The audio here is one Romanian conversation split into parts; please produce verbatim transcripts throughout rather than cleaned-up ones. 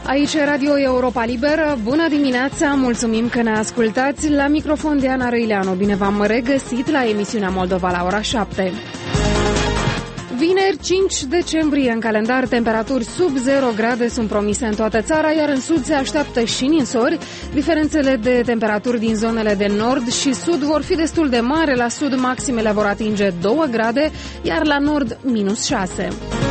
Aici Radio Europa Liberă, bună dimineața, mulțumim că ne ascultați. La microfon Diana Răileanu, bine v-am regăsit la emisiunea Moldova la ora șapte. Vineri, cinci decembrie, în calendar, temperaturi sub zero grade sunt promise în toată țara, iar în sud se așteaptă și ninsori. Diferențele de temperaturi din zonele de nord și sud vor fi destul de mari. La sud maximele vor atinge două grade, iar la nord minus șase.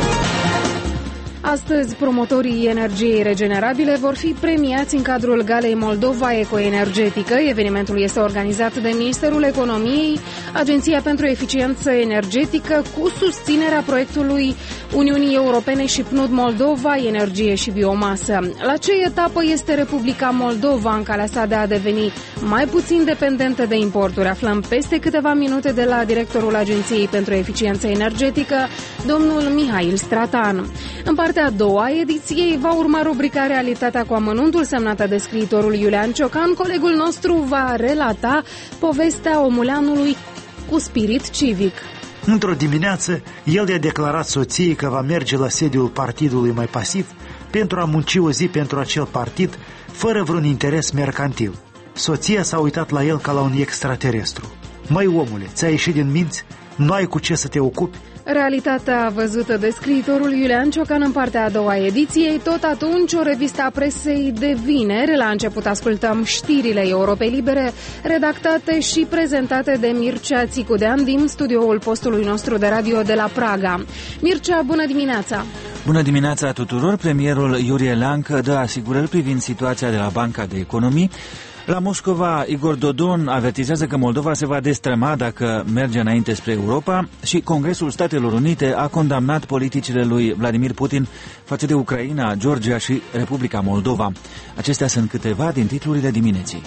Astăzi, promotorii energiei regenerabile vor fi premiați în cadrul Galei Moldova Ecoenergetică. Evenimentul este organizat de Ministerul Economiei, Agenția pentru Eficiență Energetică, cu susținerea proiectului Uniunii Europene și P N U D Moldova, Energie și Biomasă. La ce etapă este Republica Moldova în calea sa de a deveni mai puțin dependentă de importuri? Aflăm peste câteva minute de la directorul Agenției pentru Eficiență Energetică, domnul Mihail Stratan. În partea a doua ediției va urma rubrica Realitatea cu amănuntul, semnată de scriitorul Iulian Ciocan. Colegul nostru va relata povestea omuleanului cu spirit civic. Într-o dimineață, el i-a declarat soției că va merge la sediul partidului mai pasiv pentru a munci o zi pentru acel partid, fără vreun interes mercantil. Soția s-a uitat la el ca la un extraterestru. Măi, omule, ți-ai ieșit din minți? Nu ai cu ce să te ocupi? Realitatea văzută de scriitorul Iulian Ciocan în partea a doua ediției. Tot atunci, o revistă a presei de vineri. La început ascultăm știrile Europei Libere, redactate și prezentate de Mircea Țicudean din studioul postului nostru de radio de la Praga. Mircea, bună dimineața! Bună dimineața tuturor! Premierul Iurie Leancă dă asigurări privind situația de la Banca de Economii. La Moscova, Igor Dodon avertizează că Moldova se va destrăma dacă merge înainte spre Europa și Congresul Statelor Unite a condamnat politicile lui Vladimir Putin față de Ucraina, Georgia și Republica Moldova. Acestea sunt câteva din titlurile dimineții.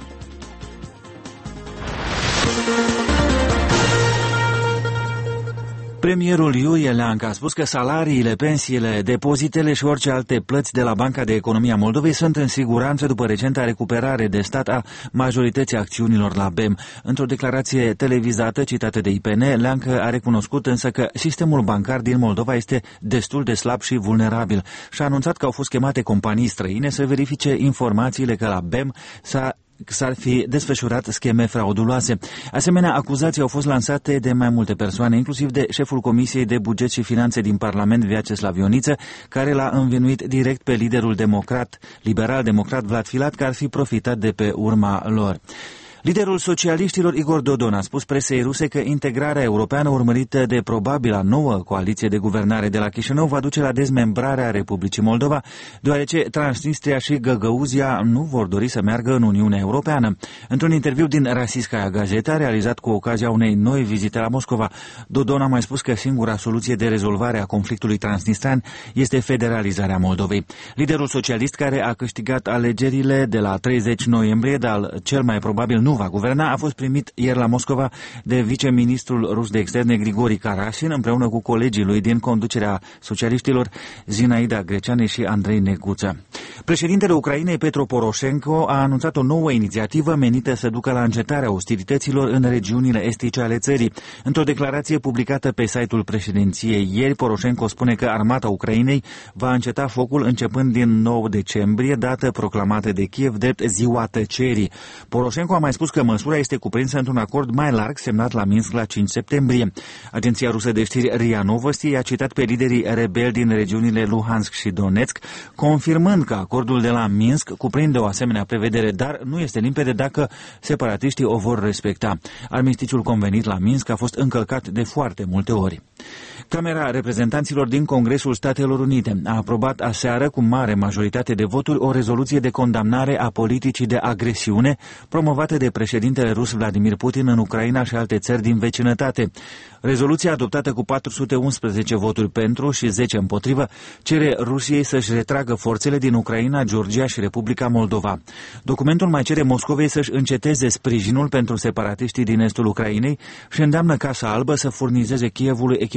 Premierul Iurie Leancă a spus că salariile, pensiile, depozitele și orice alte plăți de la Banca de Economie a Moldovei sunt în siguranță după recenta recuperare de stat a majorității acțiunilor la B E M. Într-o declarație televizată citată de I P N, Leancă a recunoscut însă că sistemul bancar din Moldova este destul de slab și vulnerabil și a anunțat că au fost chemate companii străine să verifice informațiile că la B E M s-a s-ar fi desfășurat scheme frauduloase. Asemenea, acuzații au fost lansate de mai multe persoane, inclusiv de șeful Comisiei de Buget și Finanțe din Parlament, Vyacheslav Ioniță, care l-a învinuit direct pe liderul democrat, liberal-democrat Vlad Filat, că ar fi profitat de pe urma lor. Liderul socialiștilor Igor Dodon a spus presei ruse că integrarea europeană urmărită de probabila nouă coaliție de guvernare de la Chișinău va duce la dezmembrarea Republicii Moldova, deoarece Transnistria și Găgăuzia nu vor dori să meargă în Uniunea Europeană. Într-un interviu din Rasiskaya Gazeta, realizat cu ocazia unei noi vizite la Moscova, Dodon a mai spus că singura soluție de rezolvare a conflictului transnistran este federalizarea Moldovei. Liderul socialist, care a câștigat alegerile de la treizeci noiembrie, dar cel mai probabil nu nu va guverna, a fost primit ieri la Moscova de viceministrul rus de externe Grigori Karasin, împreună cu colegii lui din conducerea socialiștilor Zinaida Greceanu și Andrei Neguță. Președintele Ucrainei Petro Poroșenko a anunțat o nouă inițiativă menită să ducă la încetarea ostilităților în regiunile estice ale țării. Într-o declarație publicată pe site-ul președinției ieri, Poroșenko spune că armata Ucrainei va înceta focul începând din nouă decembrie, dată proclamată de Kiev drept ziua tăcerii. Poroșenko a mai spus că măsura este cuprinsă într-un acord mai larg semnat la Minsk la cinci septembrie. Agenția rusă de știri R I A Novosti a citat pe liderii rebeli din regiunile Luhansk și Donetsk, confirmând că acordul de la Minsk cuprinde o asemenea prevedere, dar nu este limpede dacă separatiștii o vor respecta. Armistițiul convenit la Minsk a fost încălcat de foarte multe ori. Camera Reprezentanților din Congresul Statelor Unite a aprobat aseară cu mare majoritate de voturi o rezoluție de condamnare a politicii de agresiune promovate de președintele rus Vladimir Putin în Ucraina și alte țări din vecinătate. Rezoluția, adoptată cu patru sute unsprezece voturi pentru și zece împotrivă, cere Rusiei să-și retragă forțele din Ucraina, Georgia și Republica Moldova. Documentul mai cere Moscovei să-și înceteze sprijinul pentru separatiștii din estul Ucrainei și îndeamnă Casa Albă să furnizeze Kievului echipamente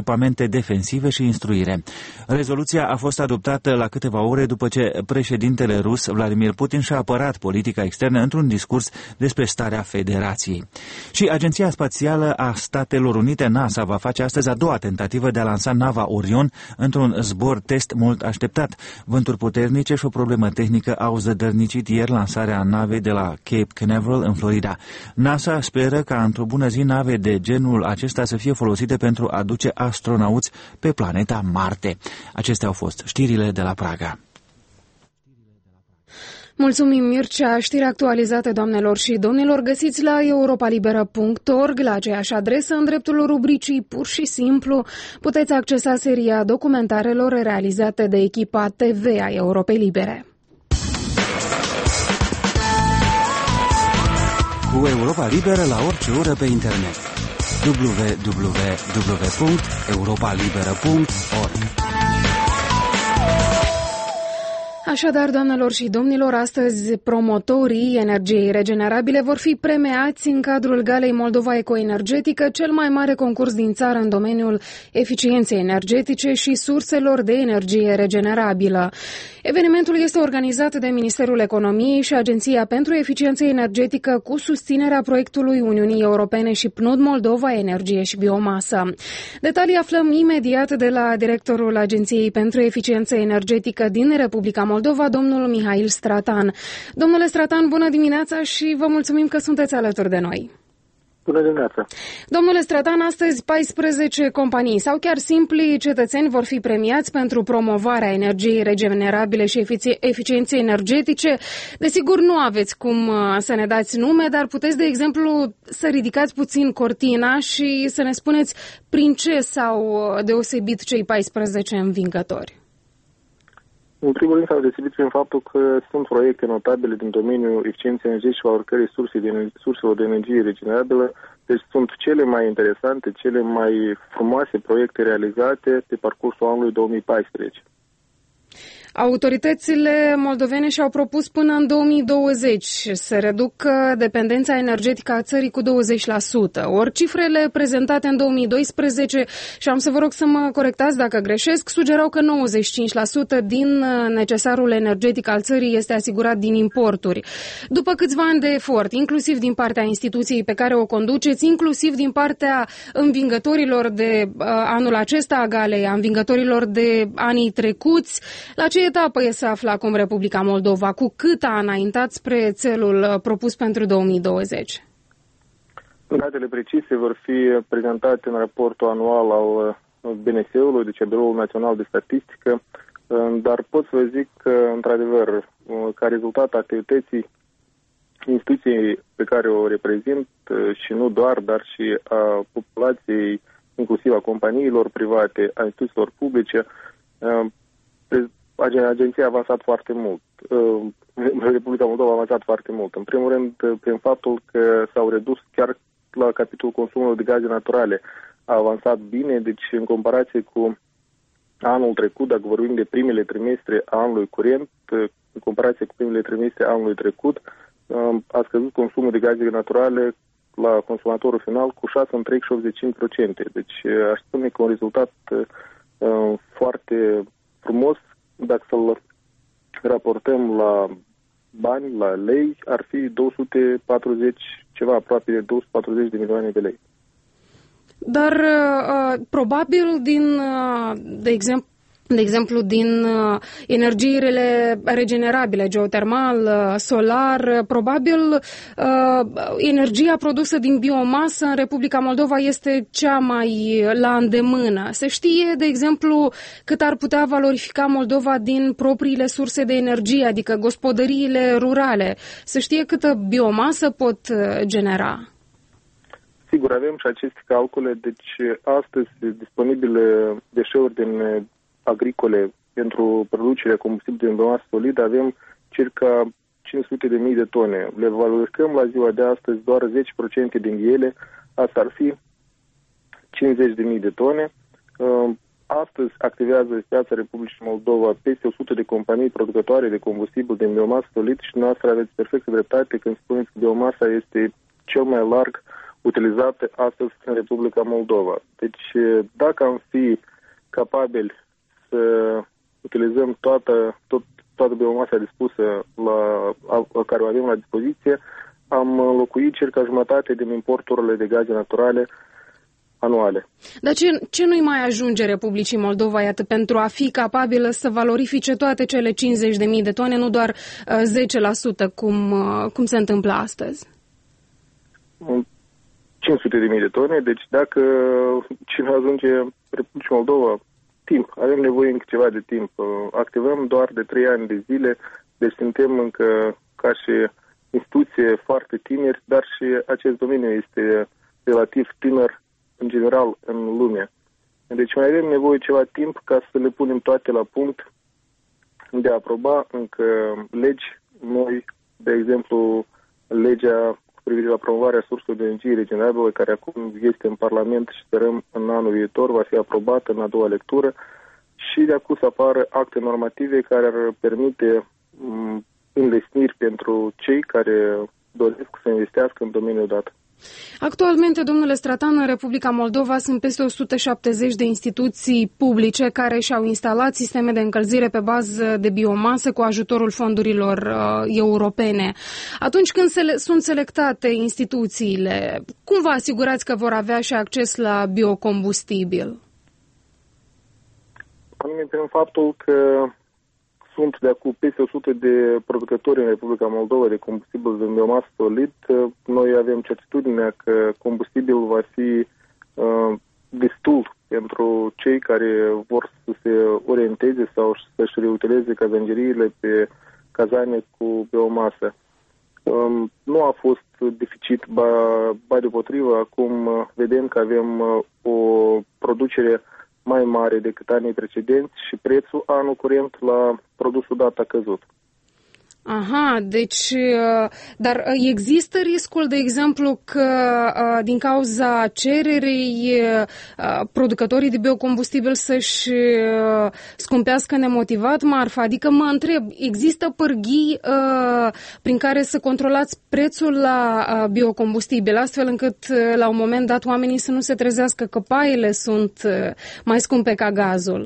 activități defensive și instruire. Rezoluția a fost adoptată la câteva ore după ce președintele rus Vladimir Putin și-a apărat politica externă într-un discurs despre starea Federației. Și Agenția Spațială a Statelor Unite, NASA, va face astăzi a doua tentativă de a lansa nava Orion într-un zbor test mult așteptat. Vânturi puternice și o problemă tehnică au zădărnicit ieri lansarea navei de la Cape Canaveral în Florida. NASA speră ca într-o bună zi nave de genul acesta să fie folosite pentru a duce astronauți pe planeta Marte. Acestea au fost știrile de la Praga. Mulțumim, Mircea. Știri actualizate, doamnelor și domnilor, găsiți la europalibera punct org, la aceeași adresă, în dreptul rubricii Pur și Simplu. Puteți accesa seria documentarelor realizate de echipa T V a Europei Libere. Cu Europa Liberă la orice oră pe internet. w w w punct europa liberă punct org. Așadar, doamnelor și domnilor, astăzi promotorii energiei regenerabile vor fi premiați în cadrul Galei Moldova Ecoenergetică, cel mai mare concurs din țară în domeniul eficienței energetice și surselor de energie regenerabilă. Evenimentul este organizat de Ministerul Economiei și Agenția pentru Eficiență Energetică cu susținerea proiectului Uniunii Europene și P N U D Moldova Energie și Biomasă. Detalii aflăm imediat de la directorul Agenției pentru Eficiență Energetică din Republica Moldova, domnul Mihail Stratan. Domnule Stratan, bună dimineața și vă mulțumim că sunteți alături de noi. Bună dimineața! Domnule Stratan, astăzi paisprezece companii sau chiar simpli cetățeni vor fi premiați pentru promovarea energiei regenerabile și efici- eficienței energetice. Desigur, nu aveți cum să ne dați nume, dar puteți, de exemplu, să ridicați puțin cortina și să ne spuneți prin ce s-au deosebit cei paisprezece învingători. În primul rând s-au deosebit prin faptul că sunt proiecte notabile din domeniul eficienței energetice și a oricărei surse de, surselor de energie regenerabilă, deci sunt cele mai interesante, cele mai frumoase proiecte realizate pe parcursul anului două mii paisprezece. Autoritățile moldovene și-au propus până în două mii douăzeci să reducă dependența energetică a țării cu douăzeci la sută. Ori cifrele prezentate în două mii doisprezece, și am să vă rog să mă corectați dacă greșesc, sugerau că nouăzeci și cinci la sută din necesarul energetic al țării este asigurat din importuri. După câțiva ani de efort, inclusiv din partea instituției pe care o conduceți, inclusiv din partea învingătorilor de uh, anul acesta a galei, a învingătorilor de anii trecuți, la ce etapă e să află acum Republica Moldova? Cu cât a înaintat spre țelul propus pentru două mii douăzeci? Datele precise vor fi prezentate în raportul anual al B N S-ului, deci Biroul Național de Statistică, dar pot să vă zic că, într-adevăr, ca rezultat activității instituției pe care o reprezint și nu doar, dar și a populației, inclusiv a companiilor private, a instituțiilor publice, agenția a avansat foarte mult. Republica Moldova a avansat foarte mult. În primul rând, prin faptul că s-au redus chiar la capitolul consumului de gaze naturale. A avansat bine, deci în comparație cu anul trecut, dacă vorbim de primele trimestre a anului curent, în comparație cu primele trimestre a anului trecut, a scăzut consumul de gaze naturale la consumatorul final cu șase virgulă optzeci și cinci la sută. Deci aș spune că un rezultat uh, foarte frumos. Dacă să-l raportăm la bani, la lei, ar fi două sute patruzeci, ceva aproape de două sute patruzeci de milioane de lei. Dar uh, probabil din, uh, de exemplu, de exemplu, din uh, energiile regenerabile, geotermal, uh, solar, uh, probabil uh, energia produsă din biomasă în Republica Moldova este cea mai la îndemână. Se știe, de exemplu, cât ar putea valorifica Moldova din propriile surse de energie, adică gospodăriile rurale. Se știe câtă biomasă pot genera. Sigur, avem și aceste calcule, deci astăzi disponibile deșeuri din agricole pentru producerea combustibilului din biomasă solidă avem circa cinci sute de mii de tone. Le valorificăm la ziua de astăzi doar zece la sută din ele, asta ar fi cincizeci de mii de tone. Astăzi activează pe piața Republicii Moldova peste o sută de companii producătoare de combustibil din biomasă solid și noastră aveți perfectă dreptate când spuneți că biomasa este cel mai larg utilizată astăzi în Republica Moldova. Deci dacă am fi capabili să utilizăm toată, tot, toată biomasa dispusă la, a, a care o avem la dispoziție, am înlocuit circa jumătate din importurile de gaze naturale anuale. Dar ce, ce nu-i mai ajunge Republicii Moldova, iată, pentru a fi capabilă să valorifice toate cele cincizeci de mii de tone, nu doar uh, zece la sută, cum, uh, cum se întâmplă astăzi? cinci sute de mii de tone, deci dacă cine ajunge Republicii Moldova, timp, avem nevoie încă ceva de timp. Activăm doar de trei ani de zile, deci suntem încă ca și instituție foarte tineri, dar și acest domeniu este relativ tânăr în general în lume. Deci mai avem nevoie ceva timp ca să le punem toate la punct de a aproba încă legi noi, de exemplu legea cu privire la promovarea surselor de energie regenerabile, care acum este în Parlament și sperăm în anul viitor va fi aprobată în a doua lectură, și de acum să apară acte normative care ar permite înlesniri pentru cei care doresc să investească în domeniul dat. Actualmente, domnule Stratan, în Republica Moldova sunt peste o sută șaptezeci de instituții publice care și-au instalat sisteme de încălzire pe bază de biomasă cu ajutorul fondurilor uh, europene. Atunci când se, sunt selectate instituțiile, cum vă asigurați că vor avea și acces la biocombustibil? Anume prin faptul că sunt de acum peste o sută de producători în Republica Moldova de combustibil de biomasă solid. Noi avem certitudinea că combustibil va fi uh, destul pentru cei care vor să se orienteze sau să-și reutileze cazangeriile pe cazane cu biomasă. Um, nu a fost deficit, ba, ba deopotrivă, acum uh, vedem că avem uh, o producere mai mare decât anii precedenți și prețul anul curent la produsul dat a căzut. Aha, deci, dar există riscul, de exemplu, că din cauza cererii producătorii de biocombustibil să-și scumpească nemotivat marfa? Adică mă întreb, există pârghii prin care să controlați prețul la biocombustibil, astfel încât la un moment dat oamenii să nu se trezească că paiele sunt mai scumpe ca gazul?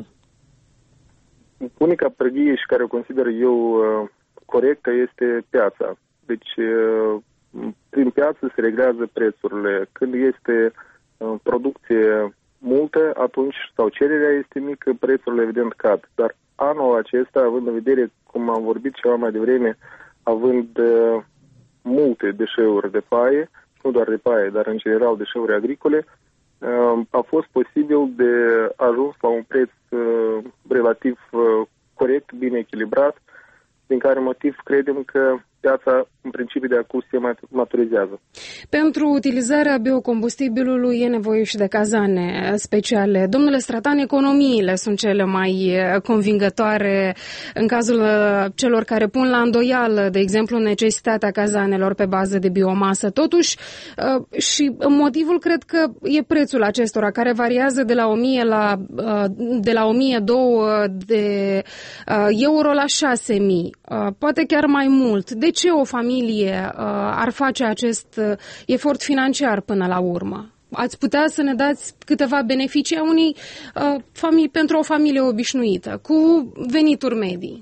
Unica pârghie și care o consider eu corectă este piața. Deci, prin piață se reglează prețurile. Când este producție multă, atunci, sau cererea este mică, prețurile evident cad. Dar anul acesta, având în vedere, cum am vorbit ceva mai devreme, având multe deșeuri de paie, nu doar de paie, dar în general deșeuri agricole, a fost posibil de ajuns la un preț relativ corect, bine echilibrat, din care motiv credem că piața în principiu de acum se maturizează. Pentru utilizarea biocombustibilului e nevoie și de cazane speciale. Domnule Stratan, economiile sunt cele mai convingătoare în cazul celor care pun la îndoială, de exemplu, necesitatea cazanelor pe bază de biomasă. Totuși, și motivul cred că e prețul acestora, care variază de la o mie la de la o mie două sute de euro la șase mii, poate chiar mai mult. De ce o familie uh, ar face acest uh, efort financiar până la urmă? Ați putea să ne dați câteva beneficii a unei uh, familii, pentru o familie obișnuită, cu venituri medii?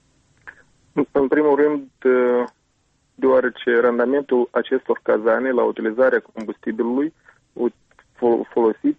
În primul rând, deoarece randamentul acestor cazane la utilizarea combustibilului folosit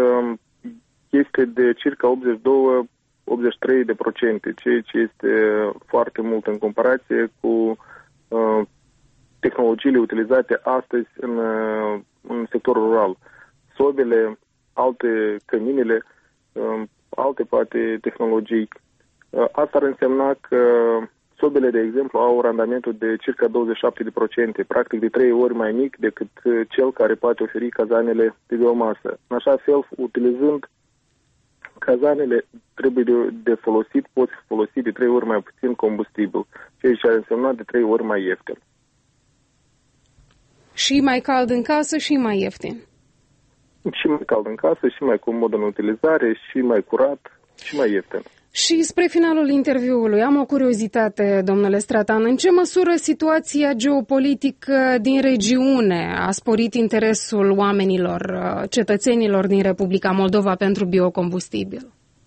este de circa optzeci și doi optzeci și trei de procente, ceea ce este foarte mult în comparație cu uh, tehnologiile utilizate astăzi în, uh, în sectorul rural. Sobele, alte căminele, uh, alte poate tehnologii. Uh, asta ar însemna că sobele, de exemplu, au randamentul de circa douăzeci și șapte de procente, practic de trei ori mai mic decât cel care poate oferi cazanele de biomasă. În așa fel, utilizând cazanele trebuie de, de folosit, pot fi folosit de trei ori mai puțin combustibil, ceea ce ar însemna de trei ori mai ieftin. Și mai cald în casă și mai ieftin. Și mai cald în casă, și mai comod în utilizare, și mai curat, și mai ieftin. Și spre finalul interviului am o curiozitate, domnule Stratan. În ce măsură situația geopolitică din regiune a sporit interesul oamenilor, cetățenilor din Republica Moldova pentru biocombustibil?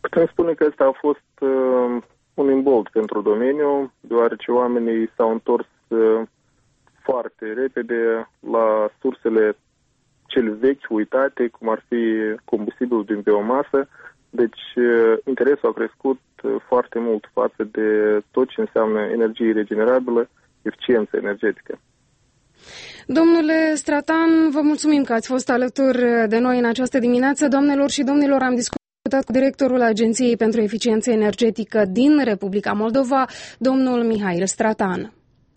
Putem spune că ăsta a fost uh, un imbold pentru domeniu, deoarece oamenii s-au întors uh, foarte repede la sursele cele vechi, uitate, cum ar fi combustibilul din biomasă. Deci uh, interesul a crescut uh, foarte mult față de tot ce înseamnă energie regenerabilă, eficiență energetică. Domnule Stratan, vă mulțumim că ați fost alături de noi în această dimineață. Doamnelor și domnilor, am discutat cu directorul Agenției pentru Eficiență Energetică din Republica Moldova, domnul Mihail Stratan.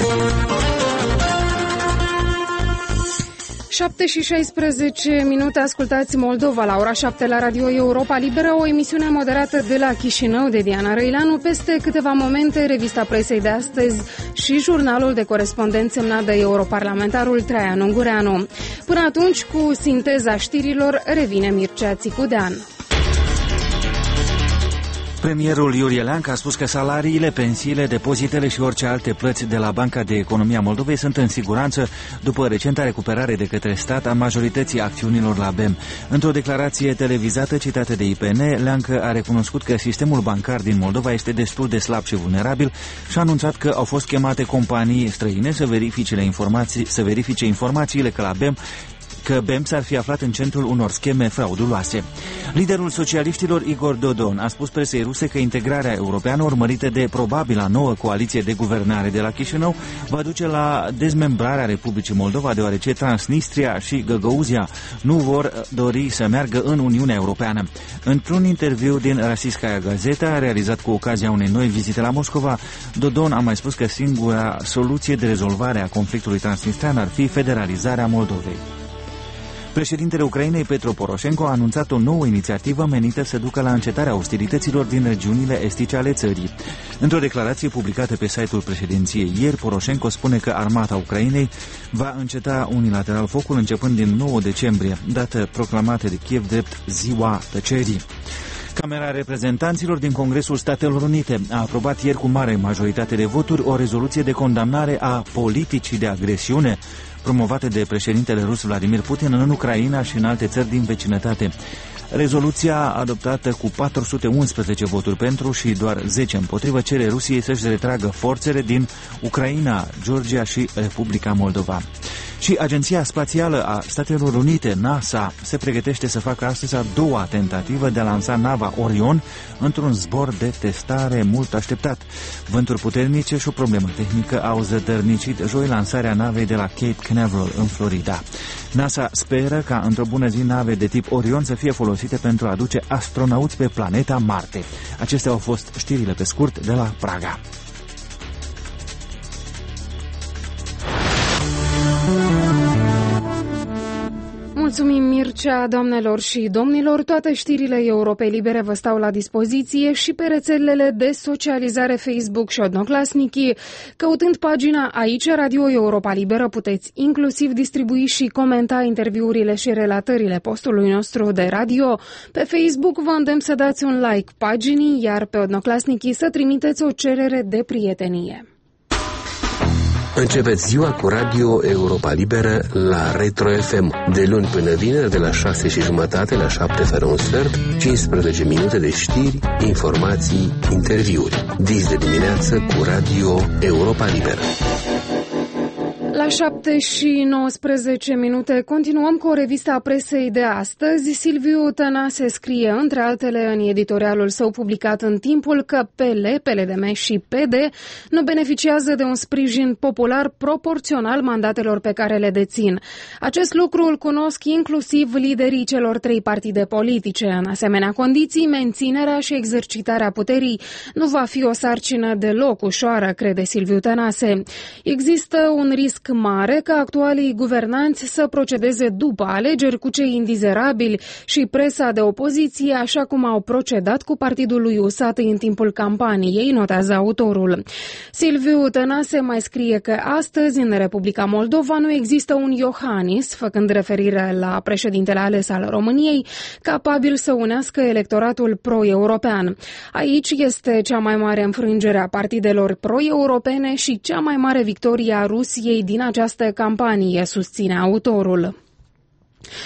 șapte și șaisprezece minute, ascultați Moldova la ora șapte la Radio Europa Liberă, o emisiune moderată de la Chișinău de Diana Răileanu. Peste câteva momente, revista presei de astăzi și jurnalul de corespondent semnat de europarlamentarul Traian Ungureanu. Până atunci, cu sinteza știrilor, revine Mircea Țicudean. Premierul Iurie Leancă a spus că salariile, pensiile, depozitele și orice alte plăți de la Banca de Economie a Moldovei sunt în siguranță după recenta recuperare de către stat a majorității acțiunilor la B E M. Într-o declarație televizată citată de I P N, Leancă a recunoscut că sistemul bancar din Moldova este destul de slab și vulnerabil și a anunțat că au fost chemate companii străine să verifice informații, să verifice informațiile că la B E M că B E M s-ar fi aflat în centrul unor scheme frauduloase. Liderul socialiștilor Igor Dodon a spus presei ruse că integrarea europeană urmărită de probabila nouă coaliție de guvernare de la Chișinău va duce la dezmembrarea Republicii Moldova, deoarece Transnistria și Găgăuzia nu vor dori să meargă în Uniunea Europeană. Într-un interviu din Rossiyskaya Gazeta, realizat cu ocazia unei noi vizite la Moscova, Dodon a mai spus că singura soluție de rezolvare a conflictului transnistrian ar fi federalizarea Moldovei. Președintele Ucrainei, Petro Poroșenko, a anunțat o nouă inițiativă menită să ducă la încetarea ostilităților din regiunile estice ale țării. Într-o declarație publicată pe site-ul președinției ieri, Poroșenko spune că armata Ucrainei va înceta unilateral focul începând din nouă decembrie, dată proclamată de Kiev drept Ziua Tăcerii. Camera Reprezentanților din Congresul Statelor Unite a aprobat ieri cu mare majoritate de voturi o rezoluție de condamnare a politicii de agresiune promovate de președintele rus Vladimir Putin în Ucraina și în alte țări din vecinătate. Rezoluția adoptată cu patru sute unsprezece voturi pentru și doar zece împotrivă cere Rusiei să-și retragă forțele din Ucraina, Georgia și Republica Moldova. Și Agenția Spațială a Statelor Unite, NASA, se pregătește să facă astăzi a doua tentativă de a lansa nava Orion într-un zbor de testare mult așteptat. Vânturi puternice și o problemă tehnică au zădărnicit joi lansarea navei de la Cape Canaveral în Florida. NASA speră ca într-o bună zi nave de tip Orion să fie folosite pentru a aduce astronauți pe planeta Marte. Acestea au fost știrile pe scurt de la Praga. Mulțumim, Mircea, doamnelor și domnilor. Toate știrile Europei Libere vă stau la dispoziție și pe rețelele de socializare Facebook și Odnoclasniki. Căutând pagina Aici, Radio Europa Liberă, puteți inclusiv distribui și comenta interviurile și relatările postului nostru de radio. Pe Facebook vă îndemn să dați un like paginii, iar pe Odnoclasniki să trimiteți o cerere de prietenie. Începeți ziua cu Radio Europa Liberă la Retro F M. De luni până vineri, de la șase și jumătate la șapte fără un sfert, cincisprezece minute de știri, informații, interviuri. Dis de dimineață cu Radio Europa Liberă. La șapte și nouăsprezece minute continuăm cu o revistă a presei de astăzi. Silviu Tănase scrie, între altele, în editorialul său publicat în Timpul, că P L, P L D M și P D nu beneficiază de un sprijin popular proporțional mandatelor pe care le dețin. Acest lucru îl cunosc inclusiv liderii celor trei partide politice. În asemenea condiții, menținerea și exercitarea puterii nu va fi o sarcină deloc ușoară, crede Silviu Tănase. Există un risc mare ca actualii guvernanți să procedeze după alegeri cu cei indizerabili și presa de opoziție, așa cum au procedat cu partidul lui U S A T în timpul campaniei, notează autorul. Silviu Tănase mai scrie că astăzi în Republica Moldova nu există un Iohannis, făcând referire la președintele ales al României, capabil să unească electoratul pro-european. Aici este cea mai mare înfrângere a partidelor pro-europene și cea mai mare victorie a Rusiei din această campanie, susține autorul.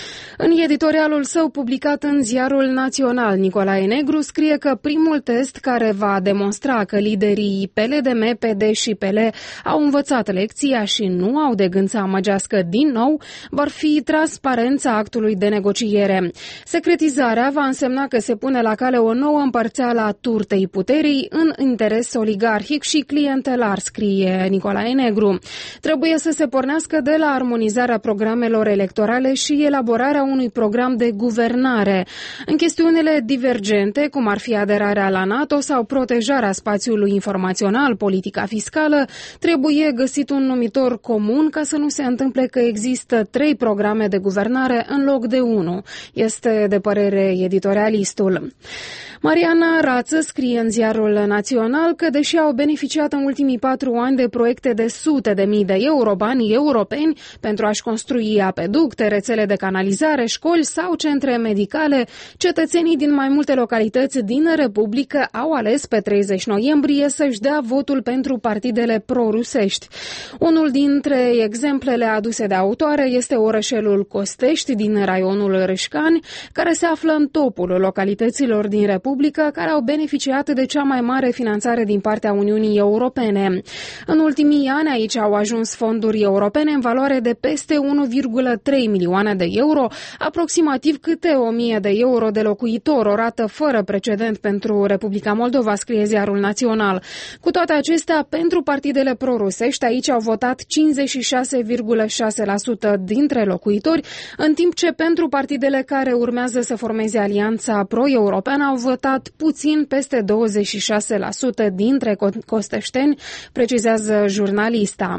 În editorialul său publicat în Ziarul Național, Nicolae Negru scrie că primul test care va demonstra că liderii P L D M, P D și P L au învățat lecția și nu au de gând să amăgească din nou, vor fi transparența actului de negociere. Secretizarea va însemna că se pune la cale o nouă împărțeală a turtei puterii în interes oligarhic și clientelar, scrie Nicolae Negru. Trebuie să se pornească de la armonizarea programelor electorale și elaborarea unui program de guvernare. În chestiunile divergente, cum ar fi aderarea la NATO sau protejarea spațiului informațional, politica fiscală, trebuie găsit un numitor comun ca să nu se întâmple că există trei programe de guvernare în loc de unul. Este de părere editorialistul. Mariana Rață scrie în Ziarul Național că, deși au beneficiat în ultimii patru ani de proiecte de sute de mii de euro, banii europeni, pentru a-și construi apeducte, rețele de canalizare, școli sau centre medicale, cetățenii din mai multe localități din Republică au ales pe treizeci noiembrie să-și dea votul pentru partidele pro-rusești. Unul dintre exemplele aduse de autoare este orășelul Costești din raionul Râșcani, care se află în topul localităților din Republică care au beneficiat de cea mai mare finanțare din partea Uniunii Europene. În ultimii ani aici au ajuns fonduri europene în valoare de peste unu virgulă trei milioane de euro, aproximativ câte o mie de euro de locuitor, o rată fără precedent pentru Republica Moldova, scrie Ziarul Național. Cu toate acestea, pentru partidele pro-rusești aici au votat cincizeci și șase virgulă șase la sută dintre locuitori, în timp ce pentru partidele care urmează să formeze alianța pro-europeană au votat puțin peste douăzeci și șase la sută dintre costeșteni, precizează jurnalista.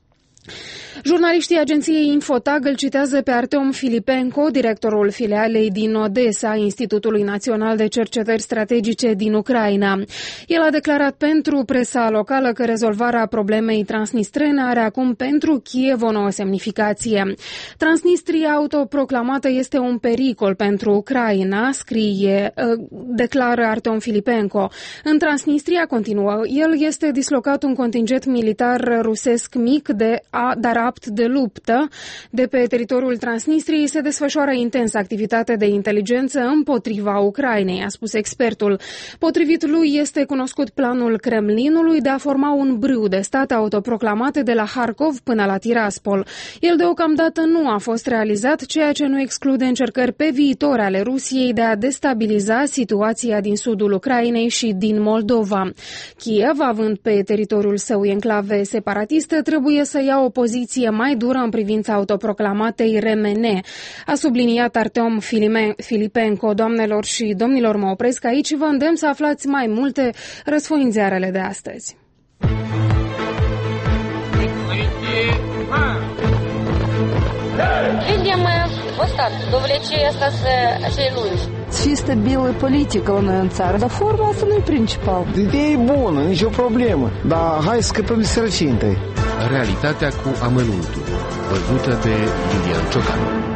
Jurnaliștii agenției Infotag îl citează pe Artem Filipenko, directorul filialei din Odessa, Institutului Național de Cercetări Strategice din Ucraina. El a declarat pentru presa locală că rezolvarea problemei transnistrene are acum pentru Kiev o nouă semnificație. Transnistria autoproclamată este un pericol pentru Ucraina, scrie, declară Artem Filipenko. În Transnistria, continuă, el este dislocat un contingent militar rusesc mic, de a, dar apt de luptă. De pe teritoriul Transnistriei se desfășoară intensă activitate de inteligență împotriva Ucrainei, a spus expertul. Potrivit lui, este cunoscut planul Kremlinului de a forma un brâu de stat autoproclamat de la Harkov până la Tiraspol. El deocamdată nu a fost realizat, ceea ce nu exclude încercări pe viitor ale Rusiei de a destabiliza situația din sudul Ucrainei și din Moldova. Kiev, având pe teritoriul său enclave separatiste, trebuie să ia o poziție mai dură în privința autoproclamatei R M N. A subliniat Artem Filipenko. Doamnelor și domnilor, mă opresc aici, vă îndemn să aflați mai multe, răsfoind ziarele de astăzi. Видим устат, довлече asta acei lungi. Чисто белая политика у нас царь. Да форма asta nu e principal. Ideea e bună, nicio problemă, dar hai să scăpăm de sărăcie întâi. Realitatea cu amănuntul, văzută de Lilian Ciocan.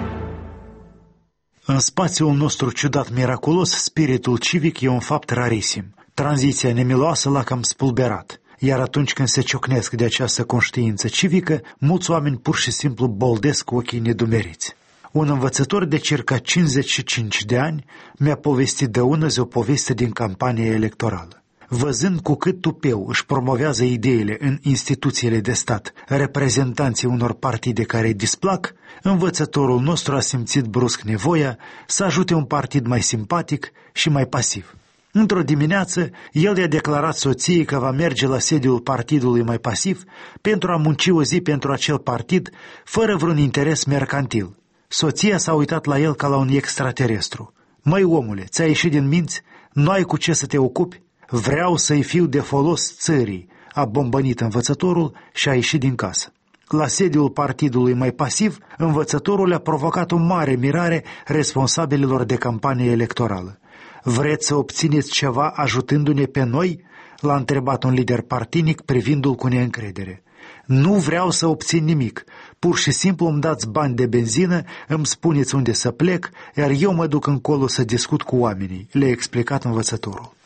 În spațiul nostru ciudat miraculos, spiritul civic e un fapt rarisim. Tranziția nemiloasă l-a cam spulberat. Iar atunci când se ciocnesc de această conștiință civică, mulți oameni pur și simplu boldesc ochii nedumeriți. Un învățător de circa cincizeci și cinci de ani mi-a povestit de ună zi o poveste din campania electorală. Văzând cu cât tupeu își promovează ideile în instituțiile de stat reprezentanții unor partide care îi displac, învățătorul nostru a simțit brusc nevoia să ajute un partid mai simpatic și mai pasiv. Într-o dimineață, el i-a declarat soției că va merge la sediul partidului mai pasiv pentru a munci o zi pentru acel partid, fără vreun interes mercantil. Soția s-a uitat la el ca la un extraterestru. Măi, omule, ți-ai ieșit din minți? Nu ai cu ce să te ocupi? Vreau să-i fiu de folos țării, a bombănit învățătorul și a ieșit din casă. La sediul partidului mai pasiv, învățătorul a provocat o mare mirare responsabililor de campanie electorală. Vreți să obțineți ceva ajutându-ne pe noi? L-a întrebat un lider partinic privindu-l cu neîncredere. Nu vreau să obțin nimic, pur și simplu îmi dați bani de benzină, îmi spuneți unde să plec, iar eu mă duc încolo să discut cu oamenii, le-a explicat învățătorul.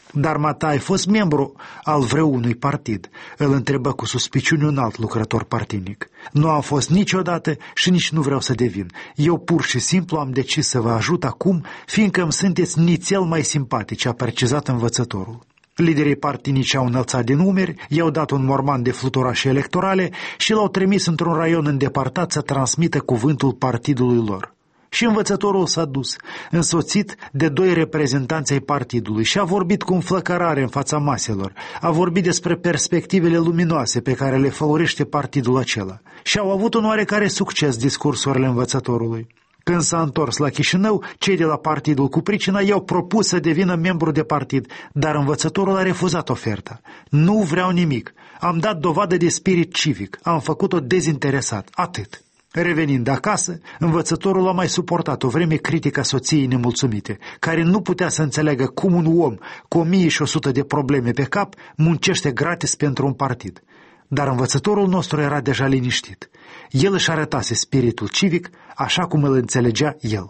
Dar mata ai fost membru al vreunui partid? Îl întrebă cu suspiciune un alt lucrător partinic. Nu am fost niciodată și nici nu vreau să devin. Eu pur și simplu am decis să vă ajut acum, fiindcă îmi sunteți nițel mai simpatici, a precizat învățătorul. Liderii partinici au înălțat din umeri, i-au dat un morman de fluturașe electorale și l-au trimis într-un raion îndepărtat să transmită cuvântul partidului lor. Și învățătorul s-a dus, însoțit de doi reprezentanți ai partidului, și a vorbit cu înflăcărare în fața maselor, a vorbit despre perspectivele luminoase pe care le favorește partidul acela. Și au avut un oarecare succes discursurile învățătorului. Când s-a întors la Chișinău, cei de la partidul cu pricina i-au propus să devină membru de partid, dar învățătorul a refuzat oferta. Nu vreau nimic, am dat dovadă de spirit civic, am făcut-o dezinteresat, atât. Revenind acasă, învățătorul a mai suportat o vreme critica soției nemulțumite, care nu putea să înțeleagă cum un om cu o mie și o sută de probleme pe cap muncește gratis pentru un partid. Dar învățătorul nostru era deja liniștit. El își arătase spiritul civic așa cum îl înțelegea el.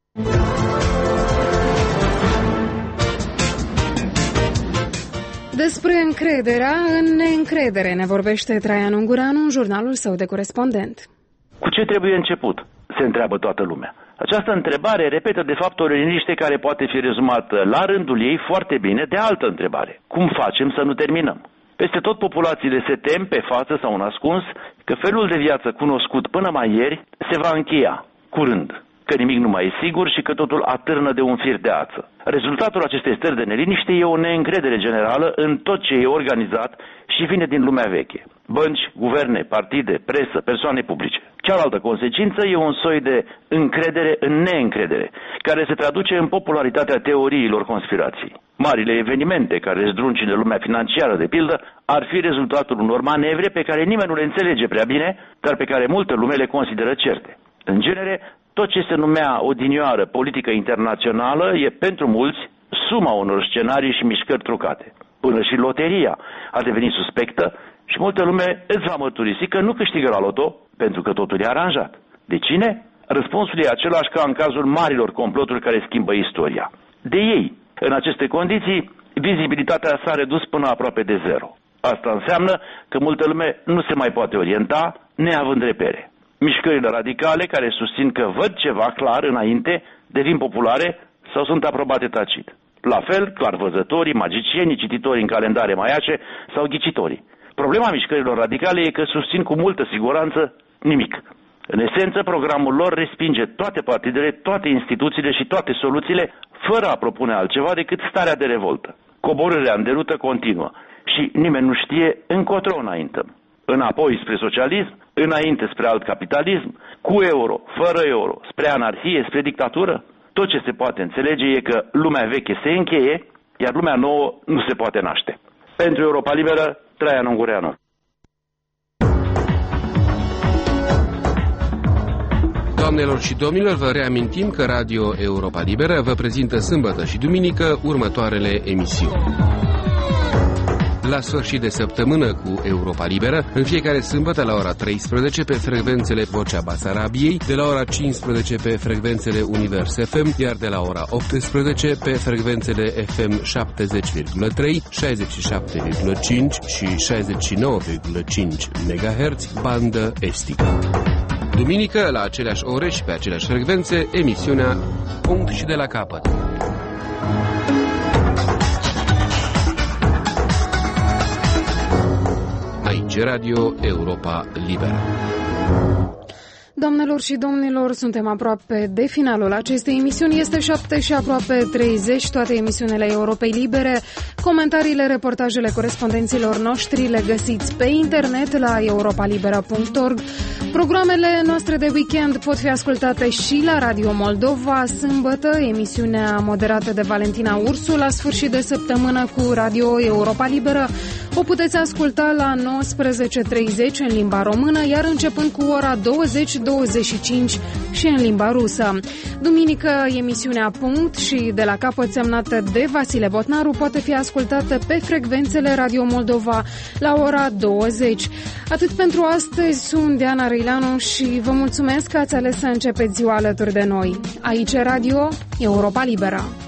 Despre încrederea în neîncredere ne vorbește Traian Ungureanu în jurnalul său de corespondent. Cu ce trebuie început? Se întreabă toată lumea. Această întrebare repetă de fapt o liniște care poate fi rezumată la rândul ei foarte bine de altă întrebare. Cum facem să nu terminăm? Peste tot populațiile se tem pe față sau ascuns că felul de viață cunoscut până mai ieri se va încheia curând, că nimic nu mai e sigur și că totul atârnă de un fir de ață. Rezultatul acestei stări de neliniște e o neîncredere generală în tot ce e organizat și vine din lumea veche. Bănci, guverne, partide, presă, persoane publice. Cealaltă consecință e un soi de încredere în neîncredere, care se traduce în popularitatea teoriilor conspirației. Marile evenimente care zdruncină lumea financiară, de pildă, ar fi rezultatul unor manevre pe care nimeni nu le înțelege prea bine, dar pe care multă lume le consideră certe. În genere, tot ce se numea odinioară politică internațională e pentru mulți suma unor scenarii și mișcări trucate. Până și loteria a devenit suspectă și multă lume îți va mărturisi că nu câștigă la loto pentru că totul e aranjat. De cine? Răspunsul e același ca în cazul marilor comploturi care schimbă istoria. De ei. În aceste condiții, vizibilitatea s-a redus până aproape de zero. Asta înseamnă că multă lume nu se mai poate orienta neavând repere. Mișcările radicale care susțin că văd ceva clar înainte devin populare sau sunt aprobate tacit. La fel, clarvăzătorii, magicienii, cititorii în calendare maiace sau ghicitorii. Problema mișcărilor radicale e că susțin cu multă siguranță nimic. În esență, programul lor respinge toate partidele, toate instituțiile și toate soluțiile, fără a propune altceva decât starea de revoltă. Coborârea în derută continuă și nimeni nu știe încotro înaintăm. Înapoi spre socialism, înainte spre alt capitalism, cu euro, fără euro, spre anarhie, spre dictatură. Tot ce se poate înțelege e că lumea veche se încheie, iar lumea nouă nu se poate naște. Pentru Europa Liberă, Traian Ungureanu. Doamnelor și domnilor, vă reamintim că Radio Europa Liberă vă prezintă sâmbătă și duminică următoarele emisiuni. La sfârșit de săptămână cu Europa Liberă, în fiecare sâmbătă la ora treisprezece pe frecvențele Vocea Basarabiei, de la ora cincisprezece pe frecvențele Univers F M, iar de la ora optsprezece pe frecvențele F M șaptezeci virgulă trei, șaizeci și șapte virgulă cinci și șaizeci și nouă virgulă cinci megahertz, bandă estică. Duminică, la aceleași ore și pe aceleași frecvențe, emisiunea Punct și de la capăt. Aici Radio Europa Liberă. Doamnelor și domnilor, suntem aproape de finalul acestei emisiuni. Este șapte și aproape treizeci, toate emisiunile Europei Libere. Comentariile, reportajele corespondenților noștri le găsiți pe internet la europa libera punct org. Programele noastre de weekend pot fi ascultate și la Radio Moldova. Sâmbătă, emisiunea moderată de Valentina Ursu la sfârșit de săptămână cu Radio Europa Liberă. O puteți asculta la nouăsprezece treizeci în limba română, iar începând cu ora douăzeci douăzeci și cinci și în limba rusă. Duminică, emisiunea Punct și de la capăt, semnată de Vasile Botnaru, poate fi ascultată pe frecvențele Radio Moldova la ora douăzeci. Atât pentru astăzi, sunt Diana Răileanu și vă mulțumesc că ați ales să începeți ziua alături de noi. Aici Radio Europa Liberă.